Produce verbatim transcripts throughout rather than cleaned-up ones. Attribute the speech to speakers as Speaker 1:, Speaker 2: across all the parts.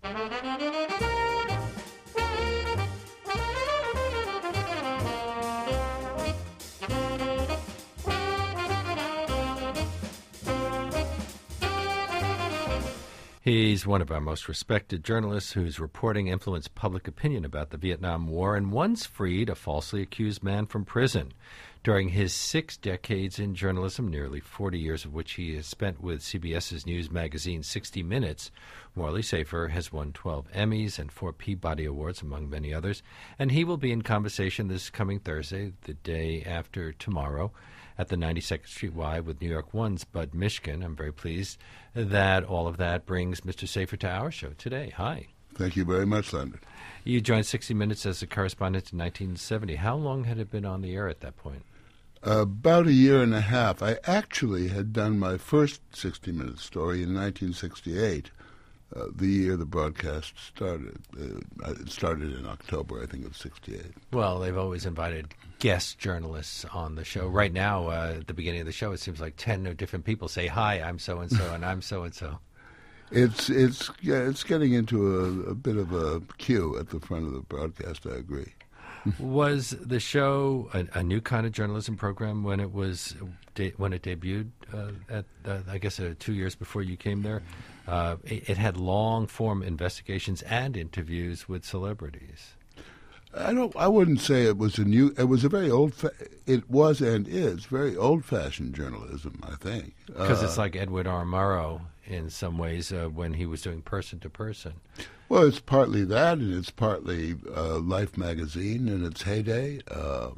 Speaker 1: He's one of our most respected journalists whose reporting influenced public opinion about the Vietnam War and once freed a falsely accused man from prison. During his six decades in journalism, nearly forty years of which he has spent with CBS's news magazine sixty minutes, Morley Safer has won twelve Emmys and four Peabody Awards, among many others, and he will be in conversation this coming Thursday, the day after tomorrow, at the ninety-second Street Y with New York One's Bud Mishkin. I'm very pleased that all of that brings Mister Safer to our show today. Hi.
Speaker 2: Thank you very much, Leonard.
Speaker 1: You joined sixty minutes as a correspondent in nineteen seventy. How long had it been on the air at that point?
Speaker 2: Uh, about a year and a half. I actually had done my first sixty minutes story in nineteen sixty-eight, uh, the year the broadcast started. Uh, it started in October, I think, of sixty-eight.
Speaker 1: Well, they've always invited guest journalists on the show. Right now, uh, at the beginning of the show, it seems like ten different people say, "Hi, I'm so-and-so, and I'm so-and-so."
Speaker 2: It's it's yeah, it's getting into a, a bit of a queue at the front of the broadcast, I agree.
Speaker 1: Was the show a, a new kind of journalism program when it was de- when it debuted? Uh, at uh, I guess uh, two years before you came there, uh, it, it had long form investigations and interviews with celebrities.
Speaker 2: I don't. I wouldn't say it was a new. It was a very old. Fa- it was and is very old-fashioned journalism, I think.
Speaker 1: Because
Speaker 2: uh,
Speaker 1: it's like Edward R. Murrow in some ways uh, when he was doing person to person.
Speaker 2: Well, it's partly that, and it's partly uh, Life magazine in its heyday, uh,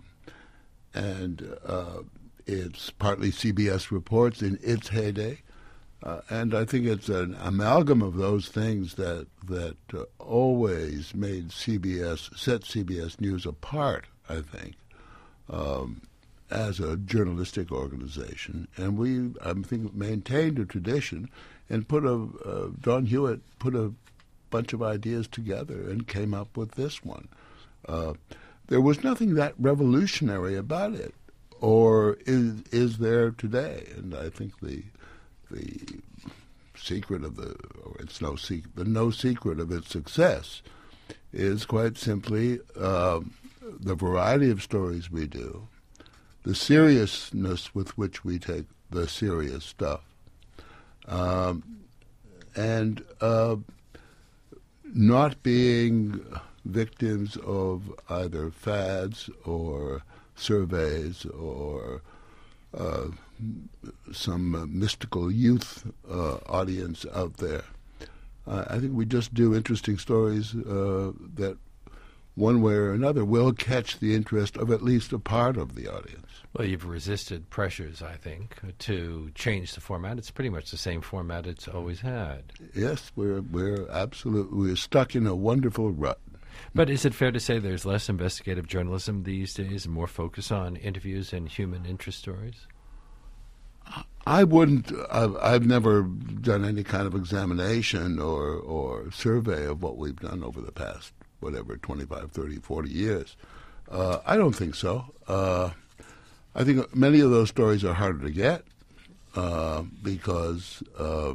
Speaker 2: and uh, it's partly C B S Reports in its heyday. Uh, and I think it's an amalgam of those things that that uh, always made C B S, set C B S News apart, I think, um, as a journalistic organization. And we, I think, maintained a tradition and put a, uh, Don Hewitt put a bunch of ideas together and came up with this one. Uh, there was nothing that revolutionary about it, or is, is there today? And I think the the secret of the, or it's no secret, the no secret of its success is quite simply uh, the variety of stories we do, the seriousness with which we take the serious stuff, um, and uh, not being victims of either fads or surveys or uh, some uh, mystical youth uh, audience out there. Uh, I think we just do interesting stories uh, that one way or another will catch the interest of at least a part of the audience.
Speaker 1: Well, you've resisted pressures, I think, to change the format. It's pretty much the same format it's always had.
Speaker 2: Yes, we're we're absolutely we're stuck in a wonderful rut.
Speaker 1: But is it fair to say there's less investigative journalism these days and more focus on interviews and human interest stories?
Speaker 2: I wouldn't. I've, I've never done any kind of examination or or survey of what we've done over the past, whatever, twenty-five, thirty, forty years. Uh, I don't think so. Uh, I think many of those stories are harder to get uh, because uh,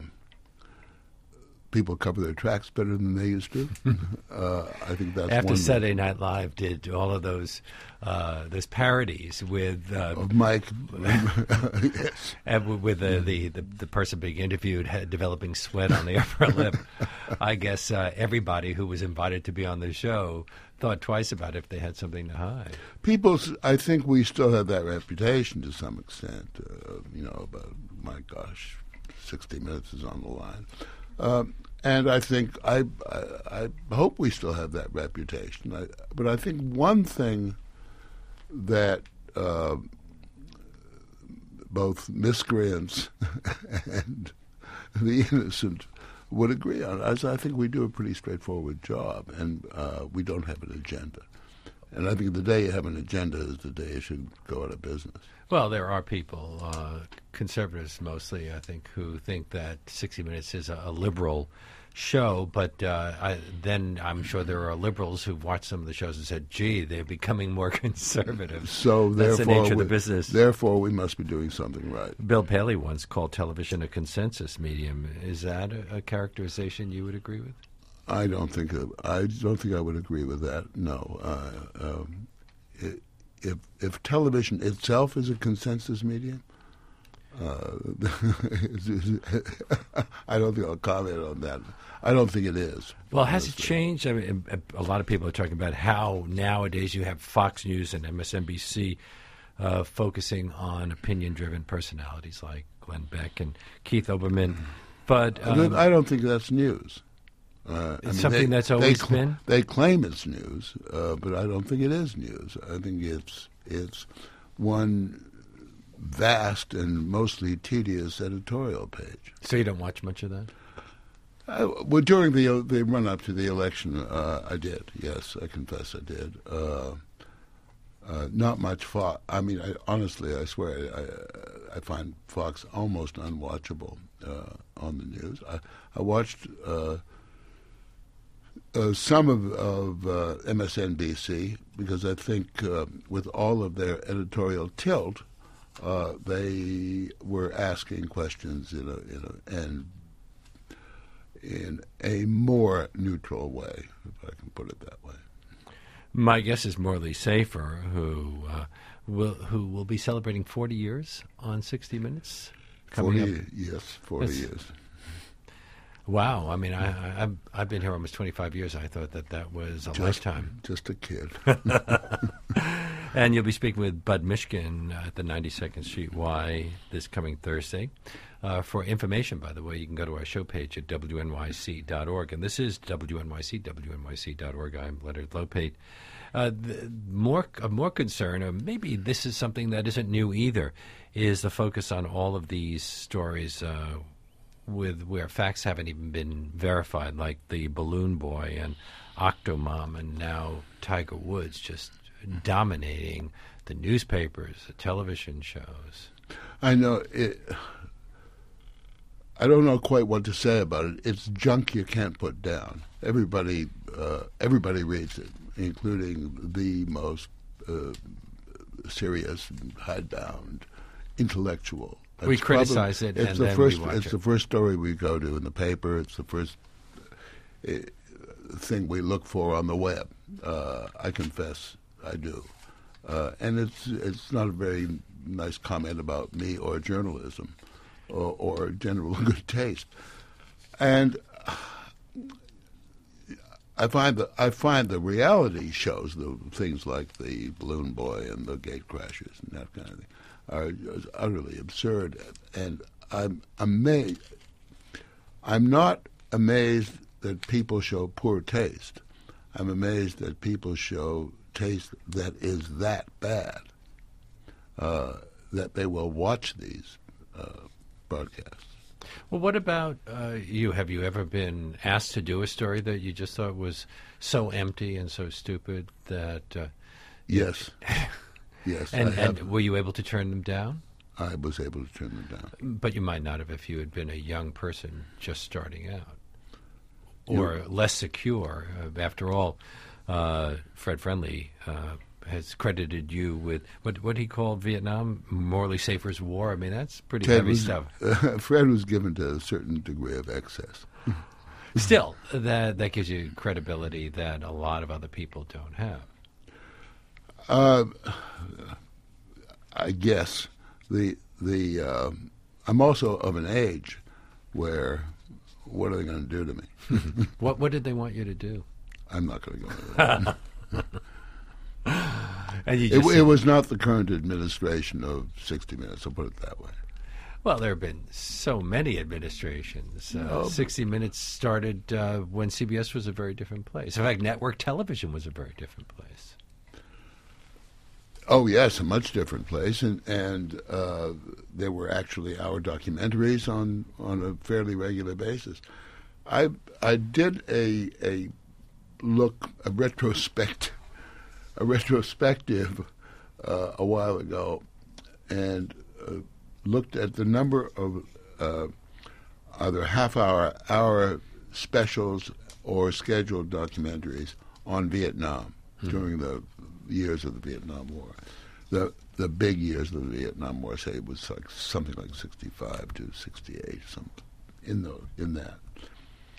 Speaker 2: people cover their tracks better than they used to. uh, I think that's
Speaker 1: after
Speaker 2: one
Speaker 1: Saturday Night Live did all of those uh, those parodies with uh,
Speaker 2: of Mike, yes,
Speaker 1: and with the, the, the, the person being interviewed had developing sweat on the upper lip. I guess uh, everybody who was invited to be on the show thought twice about if they had something to hide.
Speaker 2: People, I think we still have that reputation to some extent. Uh, you know, but my gosh, sixty minutes is on the line. Um, and I think, I, I I hope we still have that reputation. I, but I think one thing that uh, both miscreants and the innocent would agree on is I think we do a pretty straightforward job, and uh, we don't have an agenda. And I think the day you have an agenda is the day you should go out of business.
Speaker 1: Well, there are people, uh, conservatives mostly, I think, who think that sixty minutes is a, a liberal show, but uh, I, then I'm sure there are liberals who've watched some of the shows and said, gee, they're becoming more conservative.
Speaker 2: So
Speaker 1: that's
Speaker 2: therefore,
Speaker 1: the nature
Speaker 2: we,
Speaker 1: of the business.
Speaker 2: Therefore, we must be doing something right.
Speaker 1: Bill Paley once called television a consensus medium. Is that a, a characterization you would agree with?
Speaker 2: I don't think I don't think I would agree with that. No, uh, um, it, if if television itself is a consensus medium, uh, I don't think I'll comment on that. I don't think it is.
Speaker 1: Well, has it changed? I mean, a lot of people are talking about how nowadays you have Fox News and M S N B C uh, focusing on opinion-driven personalities like Glenn Beck and Keith Olbermann. But um,
Speaker 2: I don't think that's news. Uh,
Speaker 1: it's
Speaker 2: I mean,
Speaker 1: something
Speaker 2: they,
Speaker 1: that's always
Speaker 2: they cl-
Speaker 1: been?
Speaker 2: They claim it's news, uh, but I don't think it is news. I think it's it's one vast and mostly tedious editorial page.
Speaker 1: So you don't watch much of that?
Speaker 2: Uh, well, during the the run up to the election, uh, I did. Yes, I confess I did. Uh, uh, not much Fox. I mean, I, honestly, I swear, I, I find Fox almost unwatchable uh, on the news. I, I watched uh, uh, some of, of uh, M S N B C because I think uh, with all of their editorial tilt, uh, they were asking questions in a, in a and. in a more neutral way, if I can put it that way.
Speaker 1: My guess is Morley Safer, who uh, will who will be celebrating forty years on sixty minutes.
Speaker 2: Coming
Speaker 1: forty,
Speaker 2: up. Yes, forty
Speaker 1: That's,
Speaker 2: years.
Speaker 1: Wow, I mean, I, I, I've I've been here almost twenty-five years. I thought that that was a
Speaker 2: just,
Speaker 1: lifetime.
Speaker 2: Just a kid.
Speaker 1: And you'll be speaking with Bud Mishkin at the ninety-second Street Y this coming Thursday. Uh, for information, by the way, you can go to our show page at W N Y C dot org. And this is W N Y C, W N Y C dot org. I'm Leonard Lopate. Uh, the, more, of more concern, or maybe this is something that isn't new either, is the focus on all of these stories uh, with where facts haven't even been verified, like the Balloon Boy and Octomom, and now Tiger Woods just dominating the newspapers, the television shows.
Speaker 2: I know it. I don't know quite what to say about it. It's junk you can't put down. Everybody, uh, everybody reads it, including the most uh, serious, hidebound, intellectual. That's
Speaker 1: we criticize
Speaker 2: probably,
Speaker 1: it,
Speaker 2: it's
Speaker 1: and
Speaker 2: the
Speaker 1: then
Speaker 2: first,
Speaker 1: we watch
Speaker 2: It's
Speaker 1: it.
Speaker 2: the first story we go to in the paper. It's the first uh, thing we look for on the web. Uh, I confess, I do, uh, and it's it's not a very nice comment about me or journalism. Or, or general good taste, and I find that I find the reality shows, the things like the Balloon Boy and the Gate Crashers and that kind of thing, are just utterly absurd. And I'm amazed. I'm not amazed that people show poor taste. I'm amazed that people show taste that is that bad, uh, that they will watch these Uh, broadcasts.
Speaker 1: Well, what about uh, you? Have you ever been asked to do a story that you just thought was so empty and so stupid that? Uh,
Speaker 2: yes, yes.
Speaker 1: And,
Speaker 2: I have,
Speaker 1: and were you able to turn them down?
Speaker 2: I was able to turn them down.
Speaker 1: But you might not have if you had been a young person just starting out, or You're, less secure. Uh, after all, uh, Fred Friendly Uh, has credited you with what what he called Vietnam, Morley Safer's war. I mean, that's pretty
Speaker 2: Ted
Speaker 1: heavy
Speaker 2: was,
Speaker 1: stuff.
Speaker 2: Uh, Fred was given to a certain degree of excess.
Speaker 1: Still, that that gives you credibility that a lot of other people don't have.
Speaker 2: Uh, I guess the the uh, I'm also of an age where what are they going to do to me?
Speaker 1: What what did they want you to do?
Speaker 2: I'm not going to go into that.
Speaker 1: And you
Speaker 2: It,
Speaker 1: just
Speaker 2: it was not the current administration of sixty minutes, I'll put it that way.
Speaker 1: Well, there have been so many administrations. Uh,
Speaker 2: No.
Speaker 1: sixty minutes started uh, when C B S was a very different place. In fact, network television was a very different place.
Speaker 2: Oh, yes, a much different place. And, and uh, there were actually our documentaries on, on a fairly regular basis. I I did a a look, a retrospect, a retrospective uh, a while ago, and uh, looked at the number of uh, either half-hour, hour specials or scheduled documentaries on Vietnam mm-hmm. during the years of the Vietnam War. The the big years of the Vietnam War, say it was like something like sixty-five to sixty-eight, something in the in that.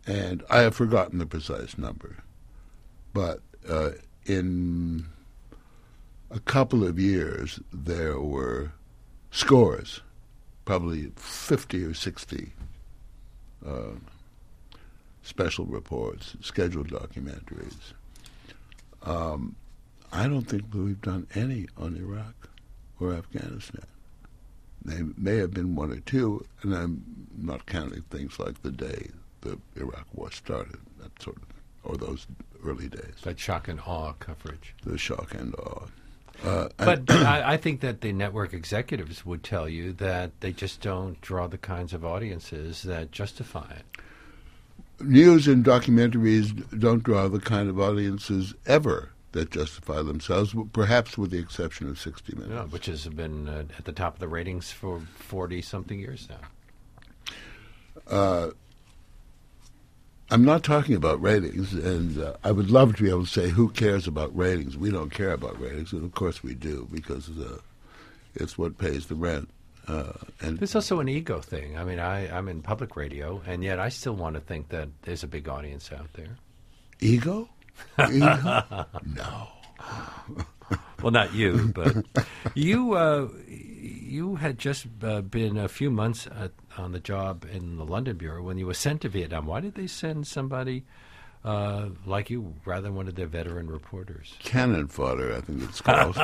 Speaker 2: and I have forgotten the precise number, but uh, in a couple of years there were scores, probably fifty or sixty uh, special reports, scheduled documentaries. Um, I don't think we've done any on Iraq or Afghanistan. There may have been one or two, and I'm not counting things like the day the Iraq War started, that sort of thing, or those early days.
Speaker 1: That shock and awe coverage.
Speaker 2: The shock and awe. Uh,
Speaker 1: but I, I think that the network executives would tell you that they just don't draw the kinds of audiences that justify it.
Speaker 2: News and documentaries don't draw the kind of audiences ever that justify themselves, perhaps with the exception of sixty minutes.
Speaker 1: Yeah, which has been uh, at the top of the ratings for forty-something years now.
Speaker 2: Uh, I'm not talking about ratings, and uh, I would love to be able to say, who cares about ratings? We don't care about ratings, and of course we do, because uh, it's what pays the rent. Uh, and
Speaker 1: there's also an ego thing. I mean, I, I'm in public radio, and yet I still want to think that there's a big audience out there.
Speaker 2: Ego? Ego? No.
Speaker 1: Well, not you, but you uh, you had just uh, been a few months at, on the job in the London Bureau when you were sent to Vietnam. Why did they send somebody uh, like you rather than one of their veteran reporters?
Speaker 2: Cannon fodder, I think it's called.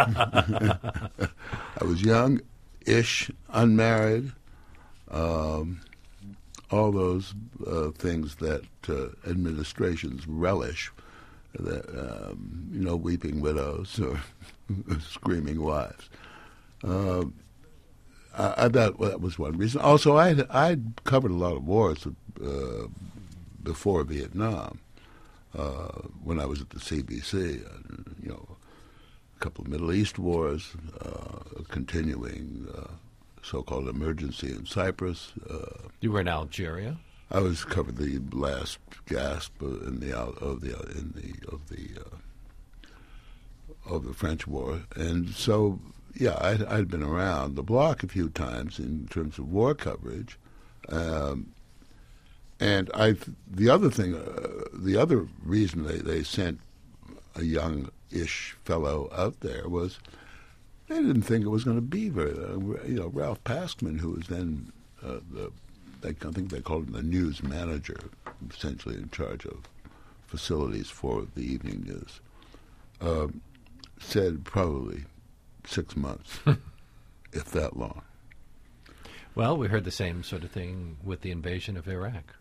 Speaker 2: I was young-ish, unmarried, um, all those uh, things that uh, administrations relish. That, um, you know, weeping widows or screaming wives. Uh, I, I thought well, that was one reason. Also, I I'd covered a lot of wars uh, before Vietnam. Uh, when I was at the C B C, uh, you know, a couple of Middle East wars, uh, a continuing uh, so-called emergency in Cyprus. Uh,
Speaker 1: you were in Algeria.
Speaker 2: I was covered the last gasp in the of the in the of the uh, of the French War, and so yeah, I'd, I'd been around the block a few times in terms of war coverage, um, and I the other thing, uh, the other reason they, they sent a young-ish fellow out there was they didn't think it was going to be very, uh, you know, Ralph Paskman, who was then uh, the I think they called him the news manager, essentially in charge of facilities for the evening news, uh, said probably six months, if that long.
Speaker 1: Well, we heard the same sort of thing with the invasion of Iraq.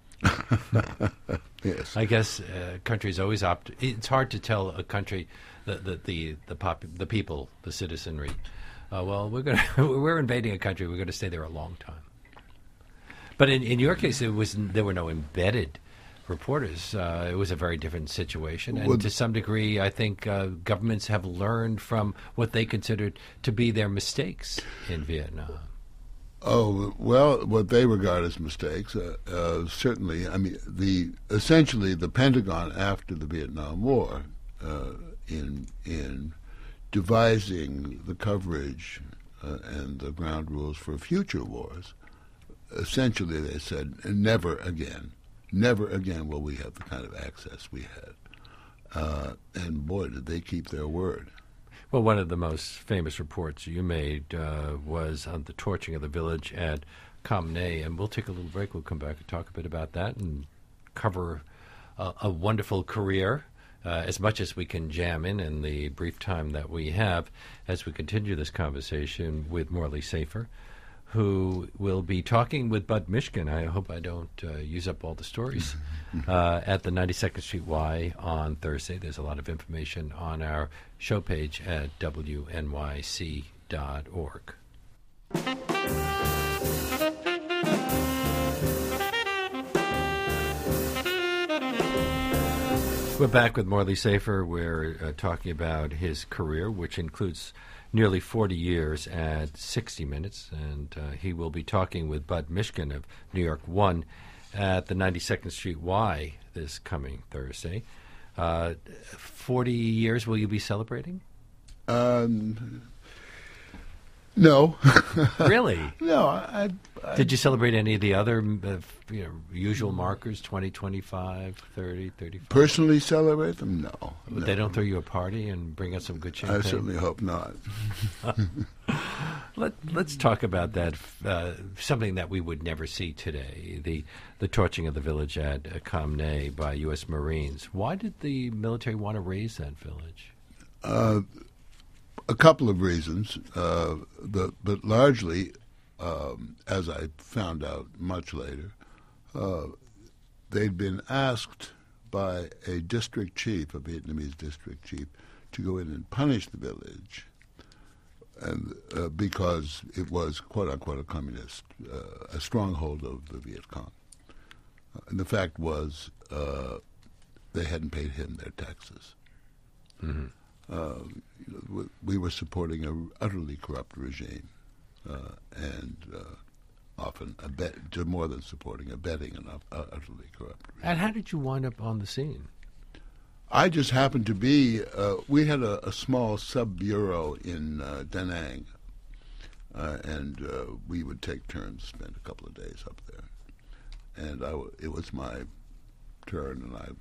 Speaker 2: Yes.
Speaker 1: I guess uh, countries always opt. It's hard to tell a country, the the the the, pop, the people, the citizenry. Uh, well, we're going we're invading a country. We're going to stay there a long time. But in, in your case, it was there were no embedded reporters. Uh, it was a very different situation, and
Speaker 2: well,
Speaker 1: to some degree, I think uh, governments have learned from what they considered to be their mistakes in Vietnam.
Speaker 2: Oh well, what they regard as mistakes, uh, uh, certainly. I mean, the essentially the Pentagon after the Vietnam War, uh, in in devising the coverage uh, and the ground rules for future wars. Essentially, they said, never again, never again will we have the kind of access we had. Uh, and boy, did they keep their word.
Speaker 1: Well, one of the most famous reports you made uh, was on the torching of the village at Cam Ranh, and we'll take a little break. We'll come back and talk a bit about that and cover uh, a wonderful career, uh, as much as we can jam in in the brief time that we have as we continue this conversation with Morley Safer, who will be talking with Bud Mishkin. I hope I don't uh, use up all the stories. uh, at the ninety-second Street Y on Thursday. There's a lot of information on our show page at W N Y C dot org. We're back with Morley Safer. We're uh, talking about his career, which includes nearly forty years at sixty minutes, and uh, he will be talking with Bud Mishkin of New York One at the ninety-second Street Y this coming Thursday. Uh, forty years, will you be celebrating?
Speaker 2: Um, No.
Speaker 1: Really?
Speaker 2: No. I, I,
Speaker 1: Did you celebrate any of the other uh, you know, usual markers, twenty, twenty-five, thirty, thirty-five?
Speaker 2: Personally celebrate them? No.
Speaker 1: They
Speaker 2: no.
Speaker 1: don't throw you a party and bring us some good champagne?
Speaker 2: I certainly hope not.
Speaker 1: Let, let's talk about that, uh, something that we would never see today, the the torching of the village at uh, Khamenei by U S Marines. Why did the military want to raise that village?
Speaker 2: Uh, a couple of reasons, uh, but, but largely, um, as I found out much later, uh, they'd been asked by a district chief, a Vietnamese district chief, to go in and punish the village, and uh, because it was quote unquote a communist, uh, a stronghold of the Viet Cong. Uh, and the fact was, uh, they hadn't paid him their taxes.
Speaker 1: Mm-hmm.
Speaker 2: Uh, we, we were supporting an utterly corrupt regime, uh, and uh, often abet- to more than supporting, abetting an uh, utterly corrupt regime.
Speaker 1: And how did you wind up on the scene?
Speaker 2: I just happened to be, uh, we had a, a small sub-bureau in uh, Da Nang, uh, and uh, we would take turns, spend a couple of days up there. And I w- it was my turn, and I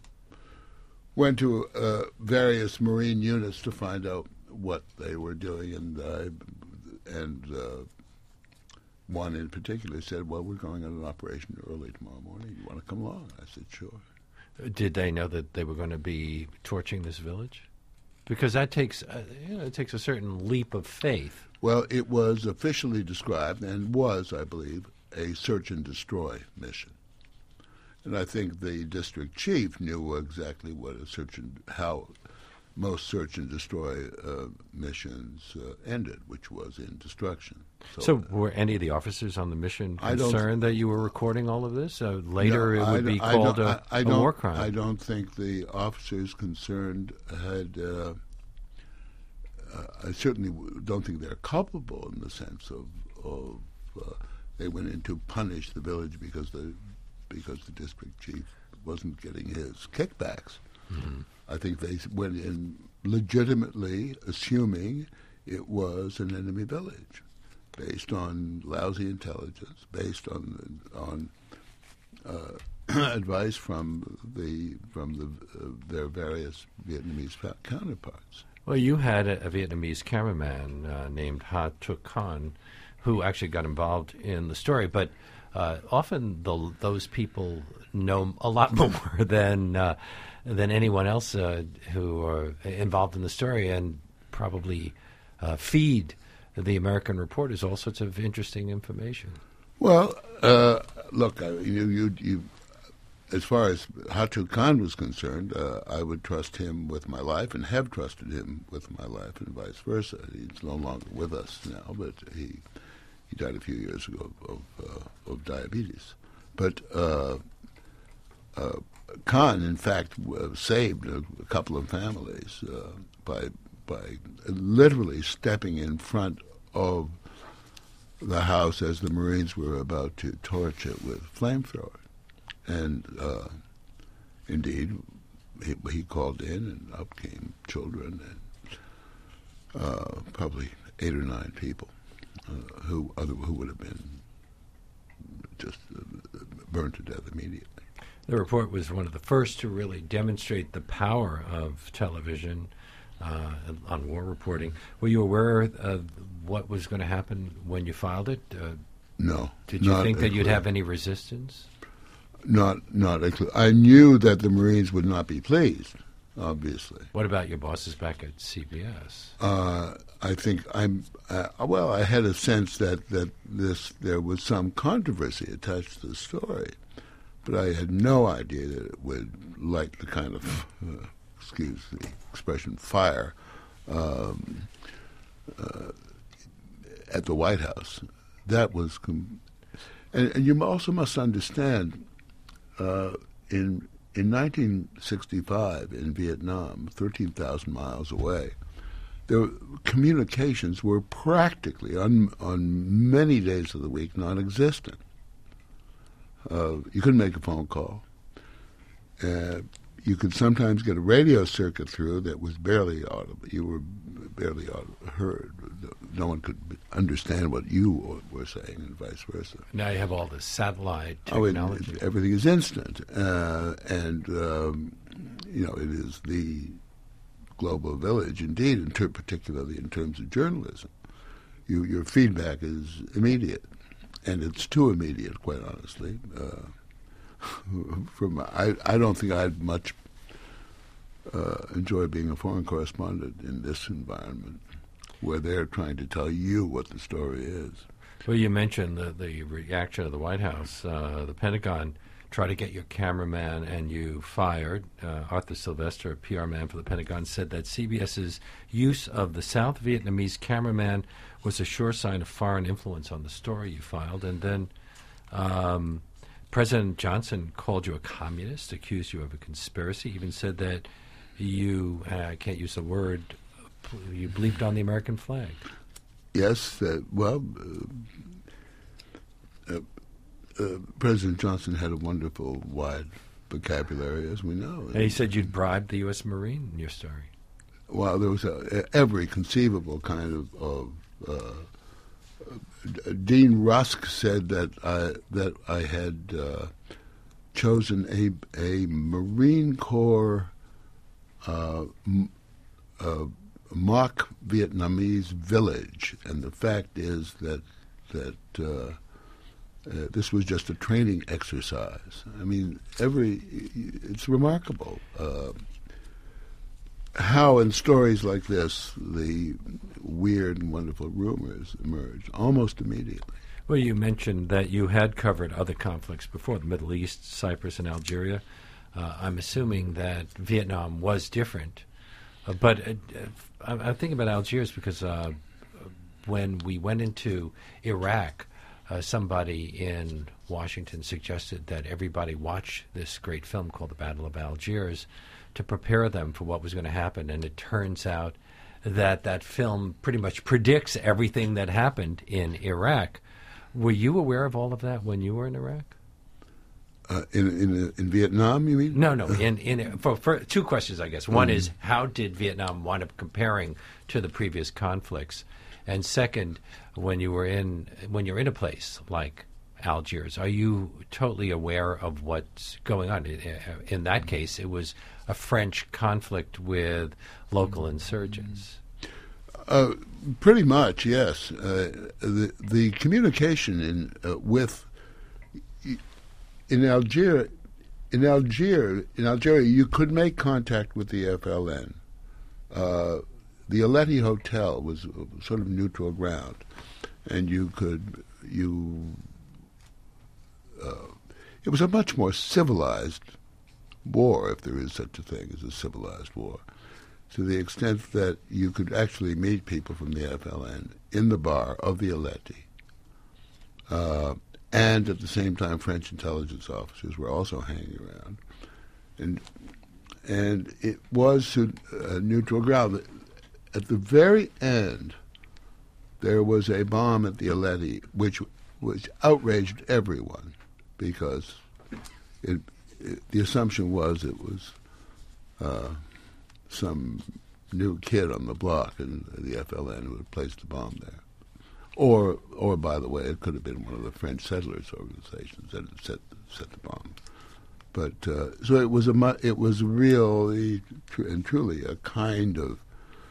Speaker 2: went to uh, various Marine units to find out what they were doing, and, uh, and uh, one in particular said, well, we're going on an operation early tomorrow morning. You want to come along? I said, sure.
Speaker 1: Did they know that they were going to be torching this village? Because that takes, uh, you know, it takes a certain leap of faith.
Speaker 2: Well, it was officially described, and was, I believe, a search and destroy mission. And I think the district chief knew exactly what a search and how most search and destroy uh, missions uh, ended, which was in destruction.
Speaker 1: So, so were any of the officers on the mission concerned that you were recording all of this? Uh, later,
Speaker 2: no,
Speaker 1: it would
Speaker 2: I
Speaker 1: be
Speaker 2: I
Speaker 1: called a,
Speaker 2: I, I
Speaker 1: a
Speaker 2: don't,
Speaker 1: war crime.
Speaker 2: I don't think the officers concerned had. Uh, uh, I certainly don't think they're culpable in the sense of, of uh, they went in to punish the village because the because the district chief wasn't getting his kickbacks. Mm-hmm. I think they went in legitimately assuming it was an enemy village, based on lousy intelligence, based on on uh, advice from the from the uh, their various Vietnamese counterparts.
Speaker 1: Well, you had a, a Vietnamese cameraman uh, named Ha Tuc Con, who actually got involved in the story, but uh, often the, those people know a lot more than uh, than anyone else uh, who are involved in the story, and probably uh, feed the American reporters all sorts of interesting information.
Speaker 2: Well, uh, look, you, you, you, as far as Ha Tuc Con was concerned, uh, I would trust him with my life, and have trusted him with my life, and vice versa. He's no longer with us now, but he he died a few years ago of of, uh, of diabetes. But uh, uh, Khan, in fact, uh, saved a, a couple of families uh, by by literally stepping in front of the house as the Marines were about to torch it with flamethrowers. And uh, indeed, he, he called in, and up came children and uh, probably eight or nine people uh, who other who would have been just uh, burned to death immediately.
Speaker 1: The report was one of the first to really demonstrate the power of television uh, on war reporting. Were you aware of what was going to happen when you filed it? Uh,
Speaker 2: no.
Speaker 1: Did you think that you'd have any resistance?
Speaker 2: Not, not. I knew that the Marines would not be pleased, obviously.
Speaker 1: What about your bosses back at C B S?
Speaker 2: Uh, I think I'm. Uh, well, I had a sense that, that this there was some controversy attached to the story, but I had no idea that it would light the kind of, uh, excuse the expression, fire um, uh, at the White House. That was, com- and, and you also must understand. Uh, in in nineteen sixty-five in Vietnam, thirteen thousand miles away, there communications were practically on on many days of the week non-existent. Uh, you couldn't make a phone call. Uh, you could sometimes get a radio circuit through that was barely audible. You were barely audible, heard. no one could understand what you were saying, and vice versa.
Speaker 1: Now you have all this satellite
Speaker 2: Oh, it,
Speaker 1: technology.
Speaker 2: it, everything is instant, uh, and um, you know it is the global village, indeed, in ter- particularly in terms of journalism. You, your feedback is immediate, and it's too immediate, quite honestly. Uh, from I, I don't think I'd much uh, enjoy being a foreign correspondent in this environment, where they're trying to tell you what the story is.
Speaker 1: Well, you mentioned the, the reaction of the White House. Uh, the Pentagon tried to get your cameraman, and you fired. Uh, Arthur Sylvester, a P R man for the Pentagon, said that CBS's use of the South Vietnamese cameraman was a sure sign of foreign influence on the story you filed. And then um, President Johnson called you a communist, accused you of a conspiracy, even said that you, uh, I can't use the word, you bleeped on the American flag.
Speaker 2: Yes, uh, well, uh, uh, uh, President Johnson had a wonderful, wide vocabulary, as we know.
Speaker 1: And he said you'd bribed the U S Marine in your story.
Speaker 2: Well, there was a, every conceivable kind of... of uh, Dean Rusk said that I, that I had uh, chosen a, a Marine Corps uh, m- uh, mock Vietnamese village, and the fact is that that uh, uh, this was just a training exercise. I mean, every it's remarkable uh, how in stories like this the weird and wonderful rumors emerge almost immediately.
Speaker 1: Well, you mentioned that you had covered other conflicts before, the Middle East, Cyprus, and Algeria. Uh, I'm assuming that Vietnam was different. Uh, but uh, I'm thinking about Algiers because uh, when we went into Iraq, uh, somebody in Washington suggested that everybody watch this great film called The Battle of Algiers to prepare them for what was going to happen. And it turns out that that film pretty much predicts everything that happened in Iraq. Were you aware of all of that when you were in Iraq?
Speaker 2: Uh, in in in Vietnam, you mean?
Speaker 1: No, no. In in for, for two questions, I guess. One
Speaker 2: Mm.
Speaker 1: is how did Vietnam wind up comparing to the previous conflicts, and second, when you were in when you're in a place like Algiers, are you totally aware of what's going on? In, in that case, it was a French conflict with local insurgents.
Speaker 2: Uh, pretty much, yes. Uh, the the communication in uh, with in Algeria, in Algeria, in Algeria, you could make contact with the F L N. Uh, the Aleti Hotel was sort of neutral ground, and you could you. Uh, it was a much more civilized war, if there is such a thing as a civilized war, to the extent that you could actually meet people from the F L N in the bar of the Aleti. Uh, and at the same time, French intelligence officers were also hanging around. And and it was a uh, neutral ground. At the very end, there was a bomb at the Aleti, which which outraged everyone, because it, it, the assumption was it was uh, some new kid on the block in the F L N who had placed the bomb there. Or, or by the way, it could have been one of the French settlers' organizations that had set set the bomb. But uh, so it was a mu- it was really tr- and truly a kind of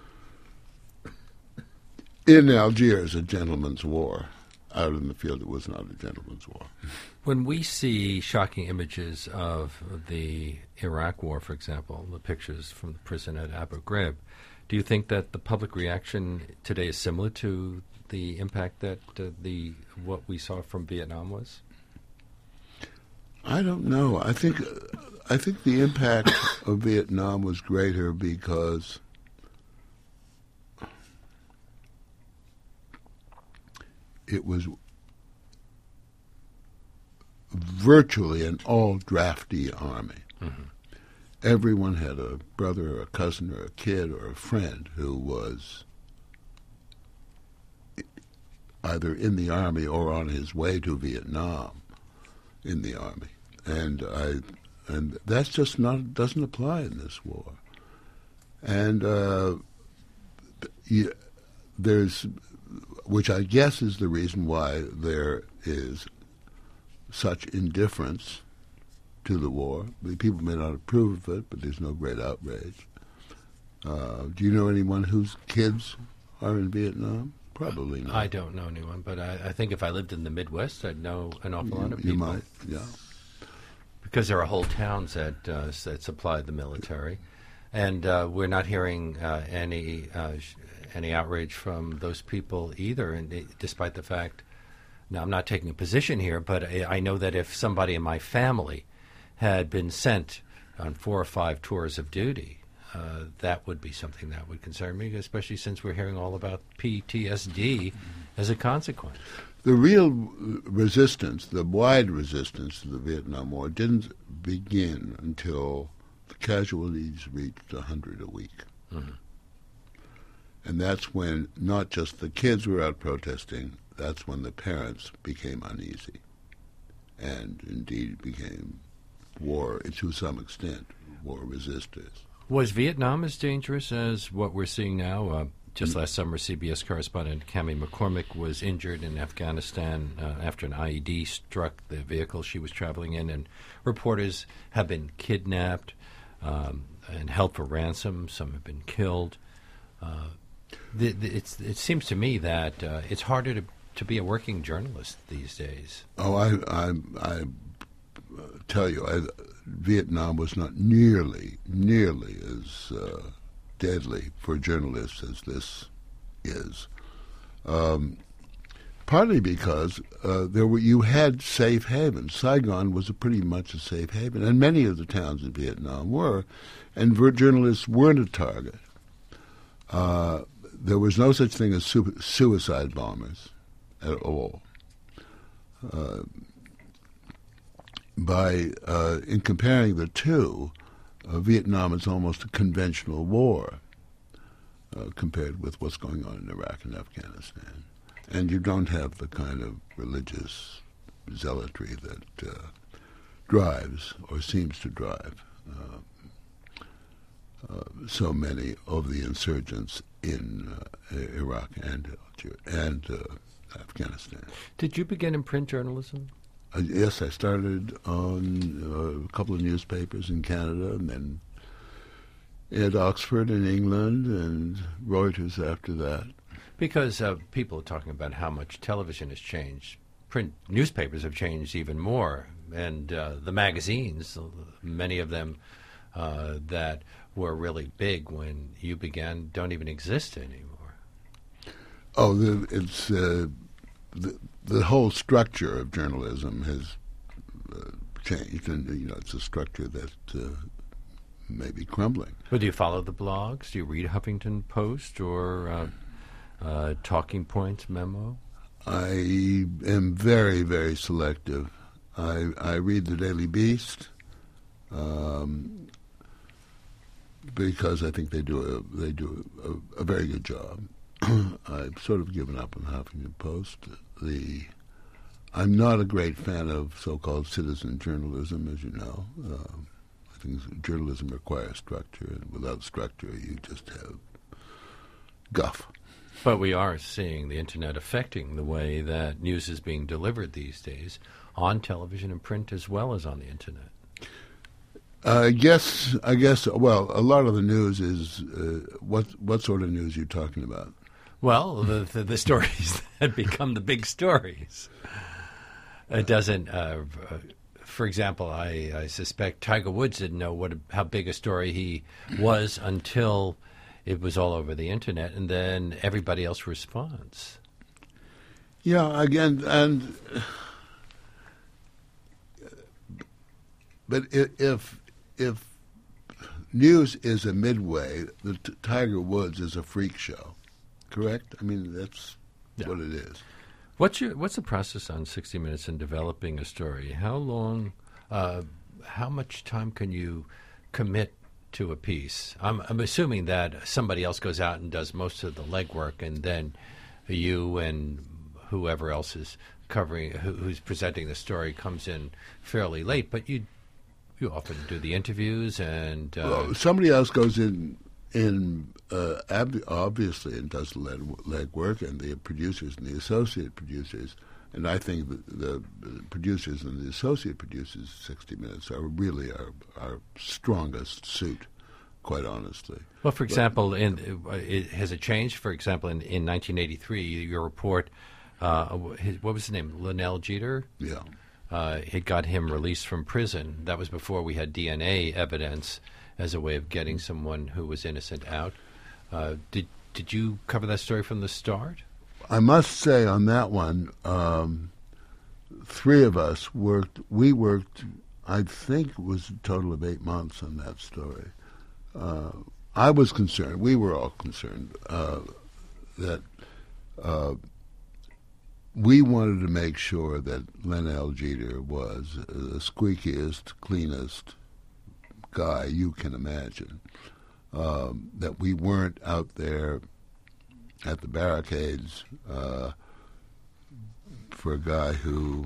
Speaker 2: in Algiers a gentleman's war. Out in the field, it was not a gentleman's war.
Speaker 1: When we see shocking images of the Iraq War, for example, the pictures from the prison at Abu Ghraib, do you think that the public reaction today is similar to the impact that uh, the what we saw from Vietnam was?
Speaker 2: I don't know. I think I think the impact of Vietnam was greater because it was virtually an all-drafty army.
Speaker 1: Mm-hmm.
Speaker 2: Everyone had a brother or a cousin or a kid or a friend who was either in the army or on his way to Vietnam in the army. And I, and that's just not, doesn't apply in this war. And uh, you, there's which I guess is the reason why there is such indifference to the war. People may not approve of it, but there's no great outrage. Uh, do you know anyone whose kids are in Vietnam? Probably not.
Speaker 1: I don't know anyone, but I, I think if I lived in the Midwest, I'd know an awful
Speaker 2: you,
Speaker 1: lot of
Speaker 2: you
Speaker 1: people.
Speaker 2: You might, yeah.
Speaker 1: Because there are whole towns that uh, that supply the military, and uh, we're not hearing uh, any uh, sh- any outrage from those people either. And it, despite the fact, now I'm not taking a position here, but I, I know that if somebody in my family had been sent on four or five tours of duty, uh, that would be something that would concern me, especially since we're hearing all about P T S D as a consequence.
Speaker 2: The real resistance, the wide resistance to the Vietnam War, didn't begin until the casualties reached one hundred a week. Mm-hmm. And that's when not just the kids were out protesting, that's when the parents became uneasy and indeed became war, to some extent, war resistors.
Speaker 1: Was Vietnam as dangerous as what we're seeing now? Uh, just last summer, C B S correspondent Cami McCormick was injured in Afghanistan uh, after an I E D struck the vehicle she was traveling in, and reporters have been kidnapped um, and held for ransom. Some have been killed. Uh, the, the, it's, it seems to me that uh, it's harder to, to be a working journalist these days.
Speaker 2: Oh, I, I, I tell you, I, Vietnam was not nearly, nearly as uh, deadly for journalists as this is. Um, partly because uh, there were you had safe havens. Saigon was a pretty much a safe haven, and many of the towns in Vietnam were, and ver- journalists weren't a target. Uh, there was no such thing as su- suicide bombers at all. Uh, by uh, in comparing the two, uh, Vietnam is almost a conventional war uh, compared with what's going on in Iraq and Afghanistan, and you don't have the kind of religious zealotry that uh, drives or seems to drive uh, uh, so many of the insurgents in uh, Iraq and and uh, Afghanistan.
Speaker 1: Did you begin in print journalism?
Speaker 2: Uh, yes, I started on uh, a couple of newspapers in Canada, and then at Oxford in England, and Reuters after that.
Speaker 1: Because uh, people are talking about how much television has changed. Print newspapers have changed even more, and uh, the magazines, many of them uh, that were really big when you began, don't even exist anymore.
Speaker 2: Oh, the, it's uh, the the whole structure of journalism has uh, changed, and you know it's a structure that uh, may be crumbling.
Speaker 1: But do you follow the blogs? Do you read Huffington Post or uh, uh, Talking Points Memo?
Speaker 2: I am very, very selective. I I read the Daily Beast um, because I think they do a they do a, a very good job. I've sort of given up on the Huffington Post. The I'm not a great fan of so-called citizen journalism, as you know. Uh, I think journalism requires structure, and without structure, you just have guff.
Speaker 1: But we are seeing the Internet affecting the way that news is being delivered these days on television and print as well as on the Internet.
Speaker 2: Uh, I guess, I guess, well, a lot of the news is, uh, what what sort of news are you talking about?
Speaker 1: Well, the, the, the stories that become the big stories. It doesn't, uh, for example, I, I suspect Tiger Woods didn't know what how big a story he was until it was all over the Internet, and then everybody else responds.
Speaker 2: Yeah, again, and but if if news is a midway, the t- Tiger Woods is a freak show, correct? I mean, that's yeah. what it is.
Speaker 1: What's your what's the process on sixty minutes in developing a story? How long, uh, how much time can you commit to a piece? I'm, I'm assuming that somebody else goes out and does most of the legwork, and then you and whoever else is covering, who, who's presenting the story, comes in fairly late. But you you often do the interviews, and uh,
Speaker 2: well, somebody else goes in in uh, ab- obviously it does leg, leg work, and the producers and the associate producers, and I think the, the, the producers and the associate producers of sixty minutes are really our, our strongest suit, quite honestly.
Speaker 1: Well, for example, but, in, uh, it, has it changed? For example, in, in nineteen eighty-three, your report, uh, his, what was his name, Linnell Jeter?
Speaker 2: Yeah.
Speaker 1: Uh, it got him released from prison. That was before we had D N A evidence as a way of getting someone who was innocent out. Uh, did did you cover that story from the start?
Speaker 2: I must say on that one, um, three of us worked, we worked, I think it was a total of eight months on that story. Uh, I was concerned, we were all concerned, uh, that uh, we wanted to make sure that Linnell Jeter was the squeakiest, cleanest guy you can imagine, um, that we weren't out there at the barricades uh, for a guy who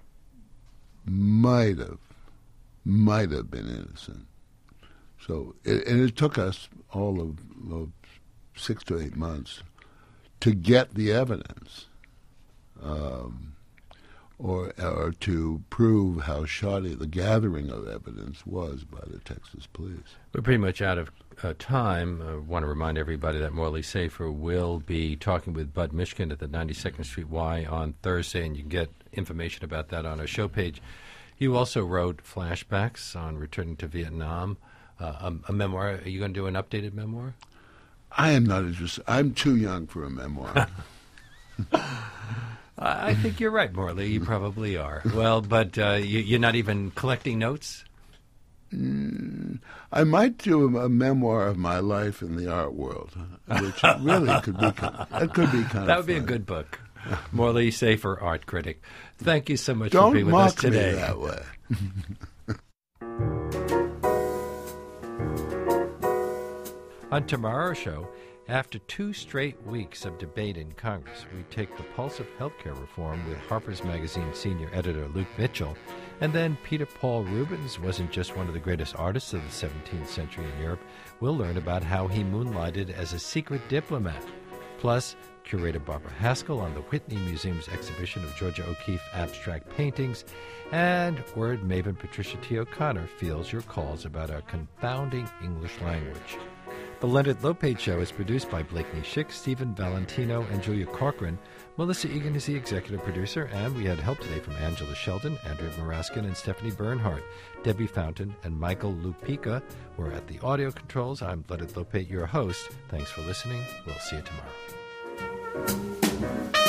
Speaker 2: might have, might have been innocent. So, it, and it took us all of, of six to eight months to get the evidence, um, or or to prove how shoddy the gathering of evidence was by the Texas police.
Speaker 1: We're pretty much out of uh, time. I want to remind everybody that Morley Safer will be talking with Bud Mishkin at the ninety-second Street Y on Thursday, and you can get information about that on our show page. You also wrote flashbacks on returning to Vietnam, uh, a, a memoir. Are you going to do an updated memoir?
Speaker 2: I am not interested. I'm too young for a memoir.
Speaker 1: I think you're right, Morley. You probably are. Well, but uh, you, you're not even collecting notes?
Speaker 2: Mm, I might do a, a memoir of my life in the art world, which really could be kind of, it could be kind
Speaker 1: that
Speaker 2: of
Speaker 1: would be
Speaker 2: fun.
Speaker 1: a good book. Morley Safer, art critic. Thank you so much
Speaker 2: Don't
Speaker 1: for being with
Speaker 2: mock
Speaker 1: us today.
Speaker 2: Me that way.
Speaker 1: On tomorrow's show, after two straight weeks of debate in Congress, we take the pulse of healthcare reform with Harper's Magazine senior editor Luke Mitchell. And then Peter Paul Rubens wasn't just one of the greatest artists of the seventeenth century in Europe. We'll learn about how he moonlighted as a secret diplomat. Plus, curator Barbara Haskell on the Whitney Museum's exhibition of Georgia O'Keeffe abstract paintings. And word maven Patricia T. O'Connor fields your calls about our confounding English language. The Leonard Lopate Show is produced by Blakeney Schick, Stephen Valentino, and Julia Corcoran. Melissa Egan is the executive producer, and we had help today from Angela Sheldon, Andrea Maraskin, and Stephanie Bernhardt. Debbie Fountain and Michael Lupica were at the audio controls. I'm Leonard Lopate, your host. Thanks for listening. We'll see you tomorrow.